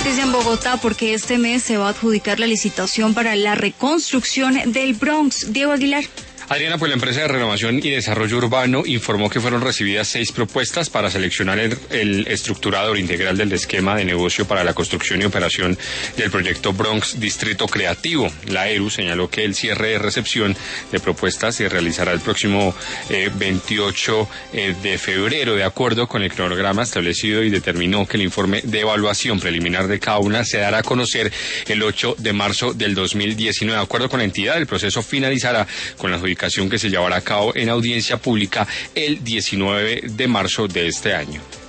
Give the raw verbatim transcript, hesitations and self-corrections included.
noticia en Bogotá porque este mes se va a adjudicar la licitación para la reconstrucción del Bronx. Diego Aguilar. Adriana, pues la empresa de renovación y desarrollo urbano informó que fueron recibidas seis propuestas para seleccionar el, el estructurador integral del esquema de negocio para la construcción y operación del proyecto Bronx Distrito Creativo. La E R U señaló que el cierre de recepción de propuestas se realizará el próximo eh, veintiocho eh, de febrero, de acuerdo con el cronograma establecido, y determinó que el informe de evaluación preliminar de cada una se dará a conocer el ocho de marzo del dos mil diecinueve. De acuerdo con la entidad, el proceso finalizará con la adjudicación que se llevará a cabo en audiencia pública el diecinueve de marzo de este año.